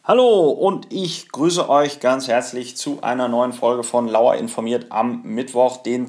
Hallo und ich grüße euch ganz herzlich zu einer neuen Folge von Lauer informiert am Mittwoch, den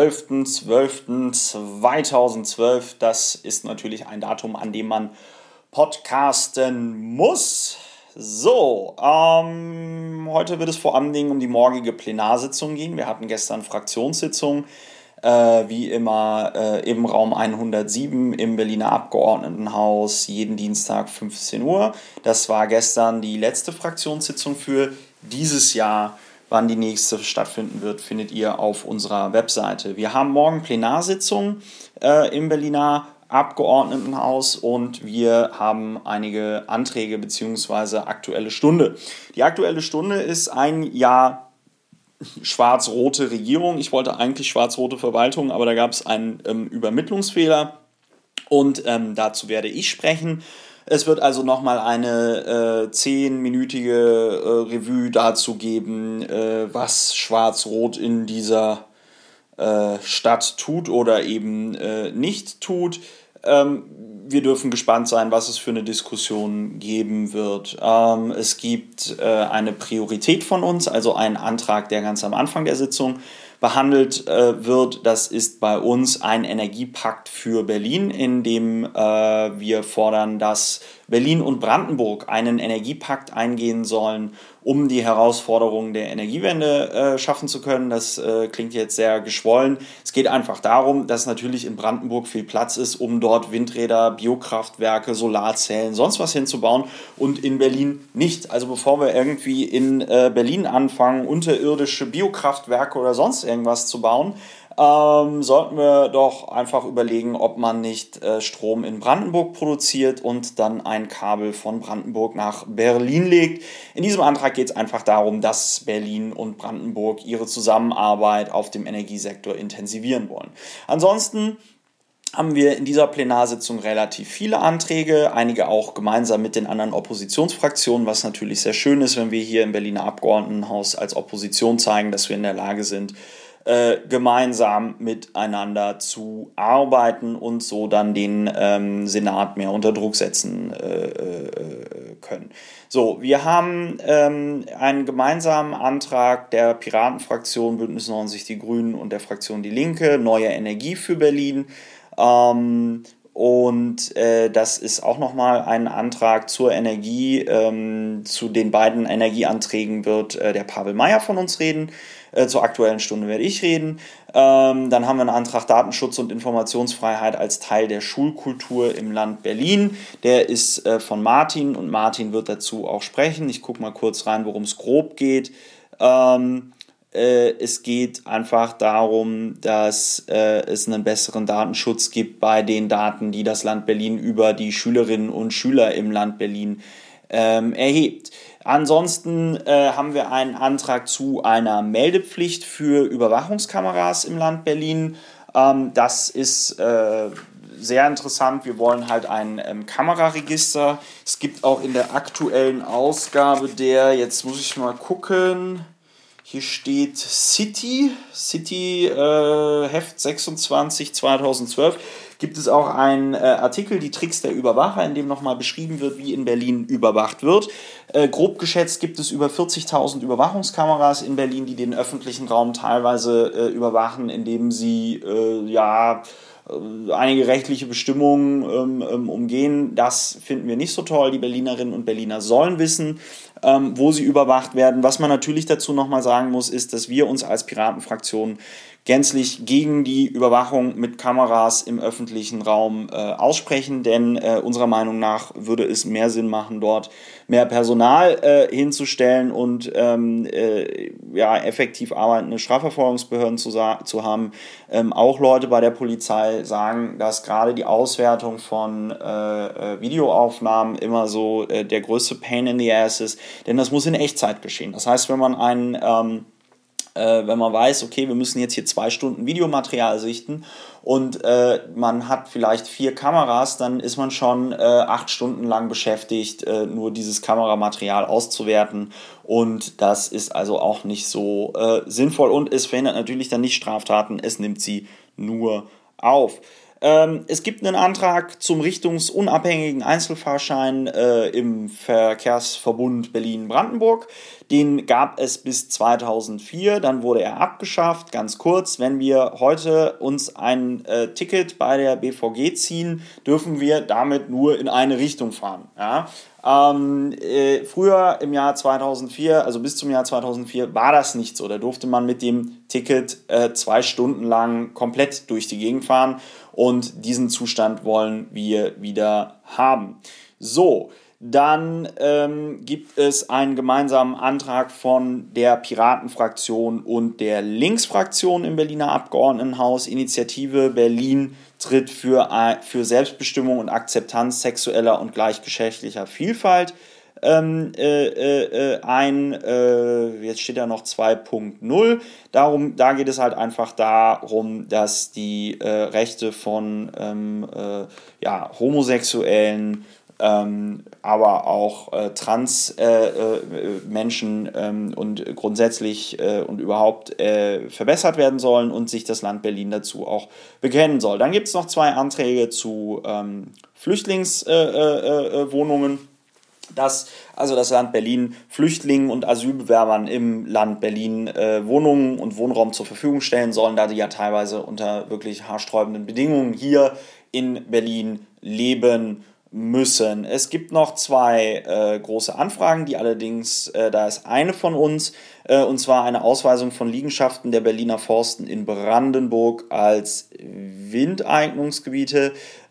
12.12.2012. Das ist natürlich ein Datum, an dem man podcasten muss. So, heute wird es vor allen Dingen um die morgige Plenarsitzung gehen. Wir hatten gestern Fraktionssitzung, wie immer im Raum 107 im Berliner Abgeordnetenhaus, jeden Dienstag 15 Uhr. Das war gestern die letzte Fraktionssitzung für dieses Jahr. Wann die nächste stattfinden wird, findet ihr auf unserer Webseite. Wir haben morgen Plenarsitzung im Berliner Abgeordnetenhaus und wir haben einige Anträge bzw. Aktuelle Stunde. Die Aktuelle Stunde ist ein Jahr schwarz-rote Regierung. Ich wollte eigentlich schwarz-rote Verwaltung, aber da gab es einen Übermittlungsfehler und dazu werde ich sprechen. Es wird also nochmal eine 10-minütige Revue dazu geben, was schwarz-rot in dieser Stadt tut oder eben nicht tut. Wir dürfen gespannt sein, was es für eine Diskussion geben wird. Es gibt eine Priorität von uns, also einen Antrag, der ganz am Anfang der Sitzung behandelt wird. Das ist bei uns ein Energiepakt für Berlin, in dem wir fordern, dass Berlin und Brandenburg einen Energiepakt eingehen sollen, um die Herausforderungen der Energiewende schaffen zu können. Das klingt jetzt sehr geschwollen. Es geht einfach darum, dass natürlich in Brandenburg viel Platz ist, um dort Windräder, Biokraftwerke, Solarzellen, sonst was hinzubauen und in Berlin nicht. Also bevor wir irgendwie in Berlin anfangen, unterirdische Biokraftwerke oder sonst irgendwas zu bauen, sollten wir doch einfach überlegen, ob man nicht Strom in Brandenburg produziert und dann ein Kabel von Brandenburg nach Berlin legt. In diesem Antrag geht es einfach darum, dass Berlin und Brandenburg ihre Zusammenarbeit auf dem Energiesektor intensivieren wollen. Ansonsten haben wir in dieser Plenarsitzung relativ viele Anträge, einige auch gemeinsam mit den anderen Oppositionsfraktionen, was natürlich sehr schön ist, wenn wir hier im Berliner Abgeordnetenhaus als Opposition zeigen, dass wir in der Lage sind, gemeinsam miteinander zu arbeiten und so dann den Senat mehr unter Druck setzen können. So, wir haben einen gemeinsamen Antrag der Piratenfraktion, Bündnis 90 Die Grünen und der Fraktion Die Linke, neue Energie für Berlin. Das ist auch nochmal ein Antrag zur Energie. Zu den beiden Energieanträgen wird der Pavel Meyer von uns reden. Zur Aktuellen Stunde werde ich reden. Dann haben wir einen Antrag Datenschutz und Informationsfreiheit als Teil der Schulkultur im Land Berlin. Der ist von Martin und Martin wird dazu auch sprechen. Ich gucke mal kurz rein, worum es grob geht. Es geht einfach darum, dass es einen besseren Datenschutz gibt bei den Daten, die das Land Berlin über die Schülerinnen und Schüler im Land Berlin erhebt. Ansonsten haben wir einen Antrag zu einer Meldepflicht für Überwachungskameras im Land Berlin. Das ist sehr interessant. Wir wollen halt ein Kameraregister. Es gibt auch in der aktuellen Ausgabe jetzt muss ich mal gucken, hier steht City Heft 26 2012, gibt es auch einen Artikel, die Tricks der Überwacher, in dem nochmal beschrieben wird, wie in Berlin überwacht wird. Grob geschätzt gibt es über 40.000 Überwachungskameras in Berlin, die den öffentlichen Raum teilweise überwachen, indem sie einige rechtliche Bestimmungen umgehen. Das finden wir nicht so toll. Die Berlinerinnen und Berliner sollen wissen, wo sie überwacht werden. Was man natürlich dazu nochmal sagen muss, ist, dass wir uns als Piratenfraktion gänzlich gegen die Überwachung mit Kameras im öffentlichen Raum aussprechen, denn unserer Meinung nach würde es mehr Sinn machen, dort mehr Personal hinzustellen und effektiv arbeitende Strafverfolgungsbehörden zu haben. Auch Leute bei der Polizei sagen, dass gerade die Auswertung von Videoaufnahmen immer so der größte Pain in the Ass ist, denn das muss in Echtzeit geschehen. Das heißt, wenn man weiß, okay, wir müssen jetzt hier 2 Stunden Videomaterial sichten und man hat vielleicht 4 Kameras, dann ist man schon 8 Stunden lang beschäftigt, nur dieses Kameramaterial auszuwerten und das ist also auch nicht so sinnvoll und es verhindert natürlich dann nicht Straftaten, es nimmt sie nur auf. Es gibt einen Antrag zum richtungsunabhängigen Einzelfahrschein im Verkehrsverbund Berlin-Brandenburg. Den gab es bis 2004, dann wurde er abgeschafft. Ganz kurz, wenn wir heute uns ein Ticket bei der BVG ziehen, dürfen wir damit nur in eine Richtung fahren. Ja? Früher im Jahr 2004, also bis zum Jahr 2004, war das nicht so. Da durfte man mit dem Ticket 2 Stunden lang komplett durch die Gegend fahren. Und diesen Zustand wollen wir wieder haben. So, dann gibt es einen gemeinsamen Antrag von der Piratenfraktion und der Linksfraktion im Berliner Abgeordnetenhaus. Initiative Berlin tritt für Selbstbestimmung und Akzeptanz sexueller und gleichgeschlechtlicher Vielfalt ein. Jetzt steht da noch 2.0. Da geht es halt einfach darum, dass die Rechte von Homosexuellen, aber auch Trans-Menschen und grundsätzlich und überhaupt verbessert werden sollen und sich das Land Berlin dazu auch bekennen soll. Dann gibt es noch 2 Anträge zu Flüchtlingswohnungen. Dass das Land Berlin Flüchtlingen und Asylbewerbern im Land Berlin Wohnungen und Wohnraum zur Verfügung stellen sollen, da die ja teilweise unter wirklich haarsträubenden Bedingungen hier in Berlin leben müssen. Es gibt noch 2 große Anfragen, die allerdings, da ist eine von uns, und zwar eine Ausweisung von Liegenschaften der Berliner Forsten in Brandenburg als Windeignungsgebiete.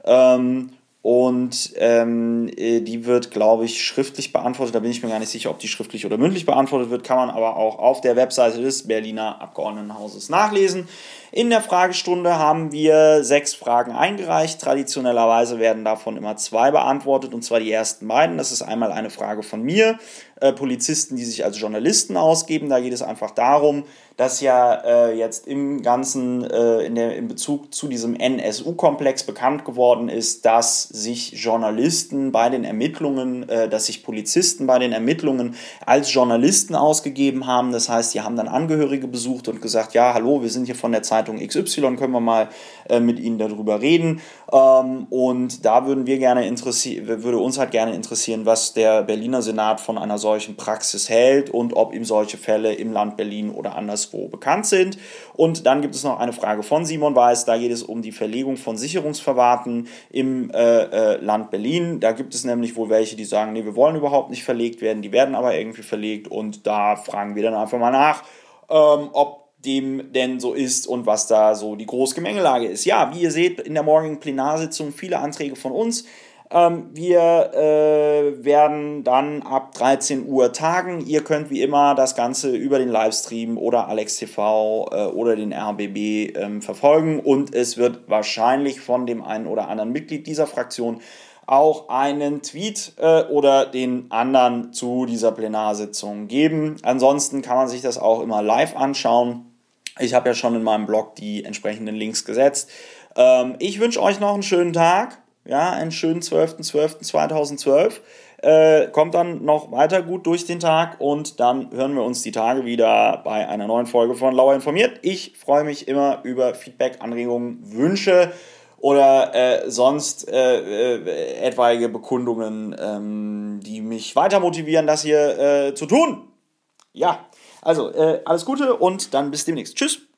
Die wird, glaube ich, schriftlich beantwortet. Da bin ich mir gar nicht sicher, ob die schriftlich oder mündlich beantwortet wird. Kann man aber auch auf der Webseite des Berliner Abgeordnetenhauses nachlesen. In der Fragestunde haben wir 6 Fragen eingereicht. Traditionellerweise werden davon immer 2 beantwortet, und zwar die ersten beiden. Das ist einmal eine Frage von mir, Polizisten, die sich als Journalisten ausgeben. Da geht es einfach darum, dass ja jetzt im Ganzen in Bezug zu diesem NSU-Komplex bekannt geworden ist, dass sich Journalisten bei den Ermittlungen, dass sich Polizisten bei den Ermittlungen als Journalisten ausgegeben haben. Das heißt, die haben dann Angehörige besucht und gesagt, ja, hallo, wir sind hier von der Zeitung XY, können wir mal mit Ihnen darüber reden. Und da würde uns halt gerne interessieren, was der Berliner Senat von einer solchen Praxis hält und ob ihm solche Fälle im Land Berlin oder anderswo bekannt sind. Und dann gibt es noch eine Frage von Simon Weiß, da geht es um die Verlegung von Sicherungsverwahrten im Land Berlin. Da gibt es nämlich wohl welche, die sagen, nee, wir wollen überhaupt nicht verlegt werden, die werden aber irgendwie verlegt, und da fragen wir dann einfach mal nach, ob dem denn so ist und was da so die Großgemengelage ist. Ja, wie ihr seht, in der morgigen Plenarsitzung viele Anträge von uns. Wir werden dann ab 13 Uhr tagen. Ihr könnt wie immer das Ganze über den Livestream oder Alex TV oder den RBB verfolgen, und es wird wahrscheinlich von dem einen oder anderen Mitglied dieser Fraktion auch einen Tweet oder den anderen zu dieser Plenarsitzung geben. Ansonsten kann man sich das auch immer live anschauen. Ich habe ja schon in meinem Blog die entsprechenden Links gesetzt. Ich wünsche euch noch einen schönen Tag, ja, einen schönen 12.12.2012. Kommt dann noch weiter gut durch den Tag, und dann hören wir uns die Tage wieder bei einer neuen Folge von Lauer informiert. Ich freue mich immer über Feedback, Anregungen, Wünsche oder sonst etwaige Bekundungen, die mich weiter motivieren, das hier zu tun. Ja, also alles Gute und dann bis demnächst. Tschüss.